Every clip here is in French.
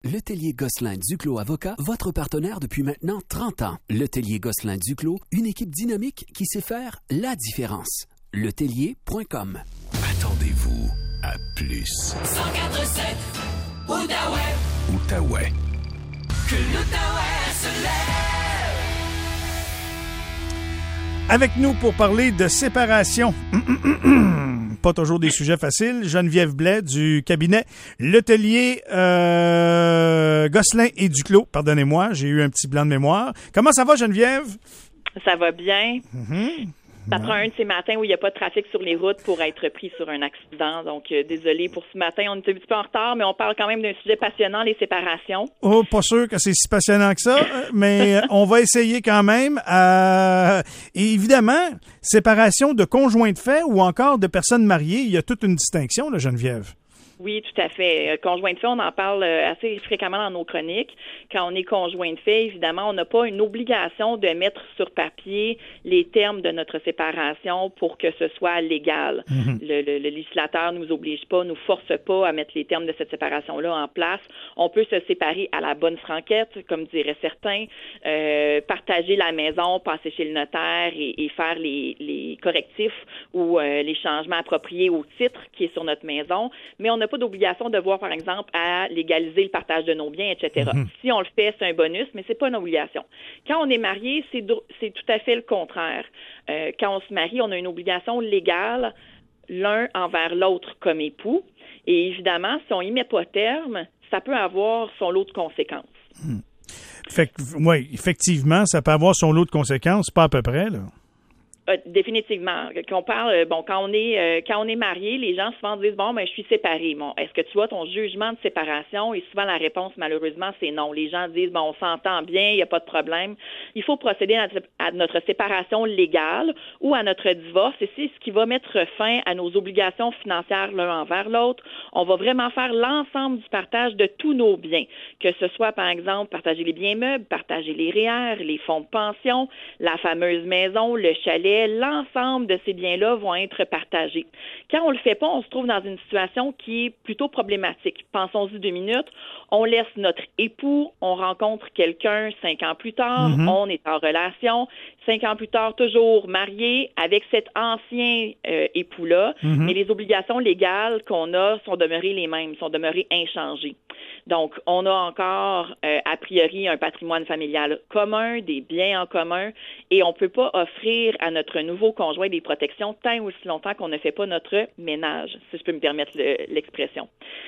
Le Tellier Gosselin Duclos Avocat, votre partenaire depuis maintenant 30 ans. Le Tellier Gosselin Duclos, une équipe dynamique qui sait faire la différence. Letellier.com. Attendez-vous à plus. 104.7 Outaouais. Outaouais. Que l'Outaouais se lève. Avec nous pour parler de séparation. Pas toujours des sujets faciles. Geneviève Blais du cabinet Le Tellier Gosselin et Duclos. Pardonnez-moi, j'ai eu un petit blanc de mémoire. Comment ça va, Geneviève? Ça va bien. Ça prend un de ces matins où il n'y a pas de trafic sur les routes pour être pris sur un accident. Donc, désolé pour ce matin. On est un petit peu en retard, mais on parle quand même d'un sujet passionnant, les séparations. Oh, pas sûr que c'est si passionnant que ça, mais on va essayer quand même. Et évidemment, séparation de conjoints de fait ou encore de personnes mariées, il y a toute une distinction, là, Geneviève. Oui, tout à fait. Conjoint de fait, on en parle assez fréquemment dans nos chroniques. Quand on est conjoint de fait, évidemment, on n'a pas une obligation de mettre sur papier les termes de notre séparation pour que ce soit légal. Le législateur nous oblige pas, nous force pas à mettre les termes de cette séparation-là en place. On peut se séparer à la bonne franquette, comme diraient certains, partager la maison, passer chez le notaire et faire les correctifs ou les changements appropriés au titre qui est sur notre maison. Mais on n'a pas d'obligation de voir, par exemple, à légaliser le partage de nos biens, etc. Si on le fait, c'est un bonus, mais c'est pas une obligation. Quand on est marié, c'est tout à fait le contraire. Quand on se marie, on a une obligation légale l'un envers l'autre comme époux. Et évidemment, si on y met pas terme, ça peut avoir son lot de conséquences. Oui, effectivement, ça peut avoir son lot de conséquences, pas à peu près, là. Définitivement. Qu'on parle, quand on est marié, les gens souvent disent je suis séparé. Bon, est-ce que tu as ton jugement de séparation? Et souvent la réponse, malheureusement, c'est non. Les gens disent on s'entend bien, il n'y a pas de problème. Il faut procéder à notre séparation légale ou à notre divorce. Et c'est ce qui va mettre fin à nos obligations financières l'un envers l'autre. On va vraiment faire l'ensemble du partage de tous nos biens, que ce soit par exemple partager les biens meubles, partager les REER, les fonds de pension, la fameuse maison, le chalet. L'ensemble de ces biens-là vont être partagés. Quand on le fait pas, on se trouve dans une situation qui est plutôt problématique. Pensons-y 2 minutes. On laisse notre époux, on rencontre quelqu'un 5 ans plus tard, on est en relation, 5 ans plus tard, toujours marié avec cet ancien époux-là, mais les obligations légales qu'on a sont demeurées les mêmes, sont demeurées inchangées. Donc, on a encore, a priori, un patrimoine familial commun, des biens en commun, et on peut pas offrir à notre nouveau conjoint des protections tant ou aussi longtemps qu'on ne fait pas notre ménage, si je peux me permettre l'expression.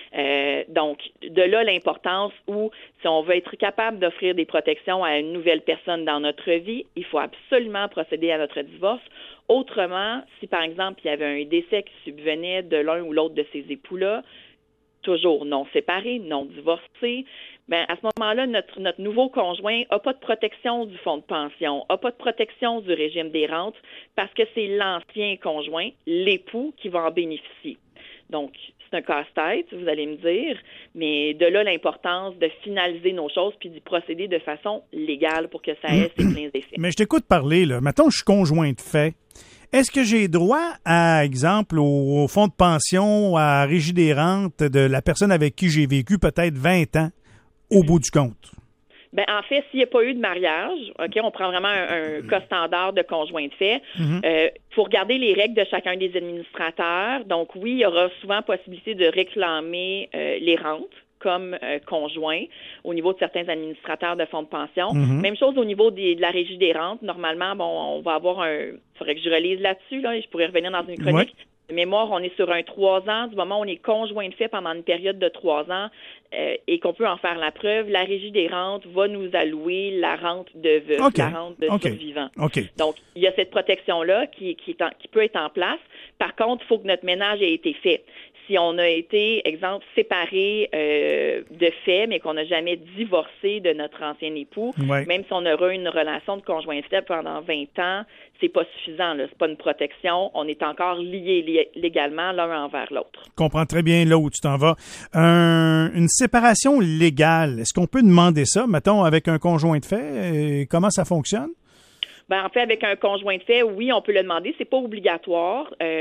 Donc, de là l'importance où, si on veut être capable d'offrir des protections à une nouvelle personne dans notre vie, il faut absolument procéder à notre divorce. Autrement, si par exemple, il y avait un décès qui subvenait de l'un ou l'autre de ces époux-là, toujours non séparés, non divorcés, à ce moment-là, notre nouveau conjoint n'a pas de protection du fonds de pension, n'a pas de protection du régime des rentes, parce que c'est l'ancien conjoint, l'époux, qui va en bénéficier. Donc, c'est un casse-tête, vous allez me dire, mais de là l'importance de finaliser nos choses puis d'y procéder de façon légale pour que ça ait ses pleins effets. Mais je t'écoute parler, là. Mettons, je suis conjoint de fait. Est-ce que j'ai droit, à exemple, au fonds de pension, à Régie des rentes de la personne avec qui j'ai vécu peut-être 20 ans au bout du compte? En fait, s'il n'y a pas eu de mariage, OK, on prend vraiment un cas standard de conjoint de fait. Faut regarder les règles de chacun des administrateurs. Donc, oui, il y aura souvent possibilité de réclamer les rentes comme conjoint au niveau de certains administrateurs de fonds de pension. Même chose au niveau de la Régie des rentes. Normalement, on va avoir il faudrait que je relise là-dessus, là, et je pourrais revenir dans une chronique. Ouais. De mémoire, on est sur un 3 ans. Du moment où on est conjoint de fait pendant une période de 3 ans et qu'on peut en faire la preuve, la Régie des rentes va nous allouer la rente de veuve, la rente de survivant. Donc, il y a cette protection-là qui peut être en place. Par contre, il faut que notre ménage ait été fait. Si on a été, exemple, séparé de fait, mais qu'on n'a jamais divorcé de notre ancien époux, même si on aura une relation de conjoint de fait pendant 20 ans, c'est pas suffisant, là. C'est pas une protection. On est encore liés légalement l'un envers l'autre. Je comprends très bien là où tu t'en vas. Une séparation légale, est-ce qu'on peut demander ça, mettons, avec un conjoint de fait? Comment ça fonctionne? En fait, avec un conjoint de fait, oui, on peut le demander. C'est pas obligatoire.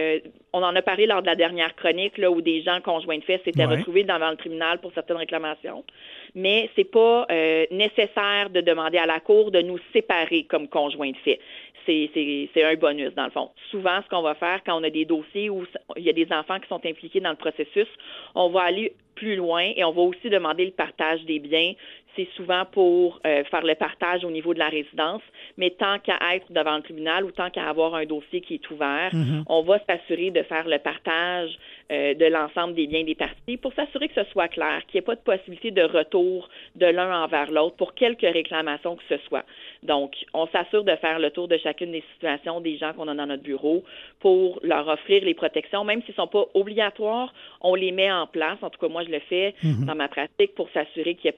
on en a parlé lors de la dernière chronique, là, où des gens conjoints de fait s'étaient retrouvés devant le tribunal pour certaines réclamations. Mais c'est pas nécessaire de demander à la Cour de nous séparer comme conjoints de fait. C'est un bonus, dans le fond. Souvent, ce qu'on va faire quand on a des dossiers où il y a des enfants qui sont impliqués dans le processus, on va aller plus loin et on va aussi demander le partage des biens. C'est souvent pour faire le partage au niveau de la résidence, mais tant qu'à être devant le tribunal ou tant qu'à avoir un dossier qui est ouvert, on va s'assurer de faire le partage de l'ensemble des biens des parties pour s'assurer que ce soit clair, qu'il n'y ait pas de possibilité de retour de l'un envers l'autre pour quelque réclamation que ce soit. Donc, on s'assure de faire le tour de chacune des situations des gens qu'on a dans notre bureau pour leur offrir les protections, même s'ils ne sont pas obligatoires, on les met en place. En tout cas, moi, je le fais dans ma pratique pour s'assurer qu'il n'y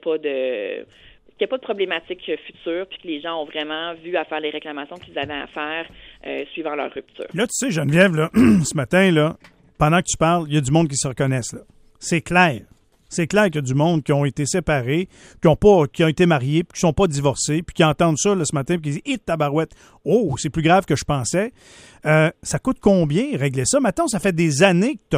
ait pas de problématique future, puis que les gens ont vraiment vu à faire les réclamations qu'ils avaient à faire suivant leur rupture. Là, tu sais, Geneviève, là, ce matin, là, pendant que tu parles, il y a du monde qui se reconnaissent. Là. C'est clair. C'est clair qu'il y a du monde qui ont été séparés, qui ont été mariés, puis qui sont pas divorcés, puis qui entendent ça là, ce matin, puis qui disent « tabarouette, oh, c'est plus grave que je pensais. » Ça coûte combien régler ça? Maintenant, ça fait des années que t'as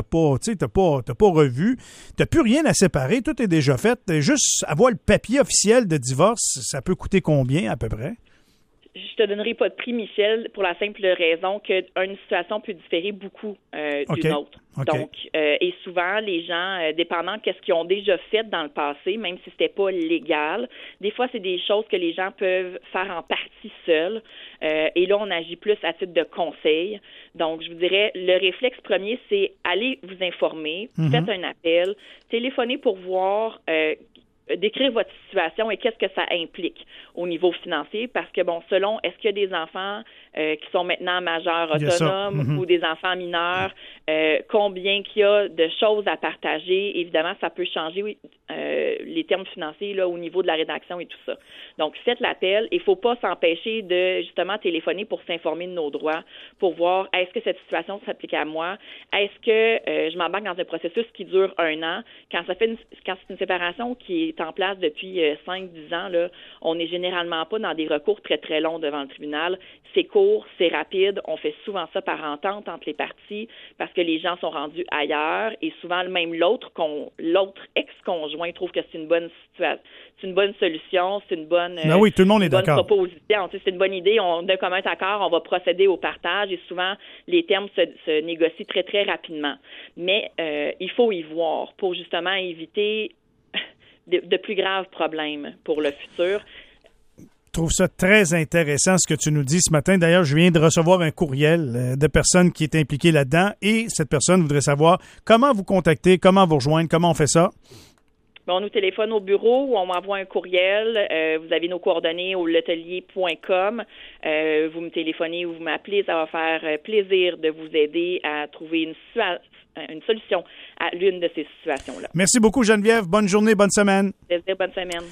pas revu, t'as plus rien à séparer, tout est déjà fait. Juste avoir le papier officiel de divorce, ça peut coûter combien à peu près? Je te donnerai pas de prix, Michel, pour la simple raison qu'une situation peut différer beaucoup d'une autre. Okay. Donc, et souvent, les gens, dépendant de ce qu'ils ont déjà fait dans le passé, même si c'était pas légal, des fois, c'est des choses que les gens peuvent faire en partie seuls. Et là, on agit plus à titre de conseil. Donc, je vous dirais, le réflexe premier, c'est aller vous informer, faites un appel, téléphonez pour voir décrire votre situation et qu'est-ce que ça implique au niveau financier, parce que, bon, selon, est-ce qu'il y a des enfants qui sont maintenant majeurs autonomes ou des enfants mineurs, combien qu'il y a de choses à partager, évidemment, ça peut changer les termes financiers là au niveau de la rédaction et tout ça. Donc, faites l'appel. Il ne faut pas s'empêcher de, justement, téléphoner pour s'informer de nos droits, pour voir, est-ce que cette situation s'applique à moi? Est-ce que je m'embarque dans un processus qui dure 1 an? Quand c'est une séparation qui est en place depuis 5-10 ans, là, on n'est généralement pas dans des recours très, très longs devant le tribunal. C'est court, c'est rapide. On fait souvent ça par entente entre les parties parce que les gens sont rendus ailleurs et souvent même l'autre ex-conjoint trouve que c'est une bonne situation, c'est une bonne solution, c'est une bonne, oui, tout le monde est d'accord. Proposition. C'est une bonne idée. De commun accord, on va procéder au partage et souvent les termes se négocient très, très rapidement. Mais il faut y voir pour justement éviter de plus graves problèmes pour le futur. Je trouve ça très intéressant ce que tu nous dis ce matin. D'ailleurs, je viens de recevoir un courriel de personnes qui est impliquée là-dedans et cette personne voudrait savoir comment vous contacter, comment vous rejoindre, comment on fait ça. On nous téléphone au bureau ou on m'envoie un courriel. Vous avez nos coordonnées au letelier.com. Vous me téléphonez ou vous m'appelez. Ça va faire plaisir de vous aider à trouver une solution à l'une de ces situations-là. Merci beaucoup, Geneviève. Bonne journée, bonne semaine. Plaisir, bonne semaine.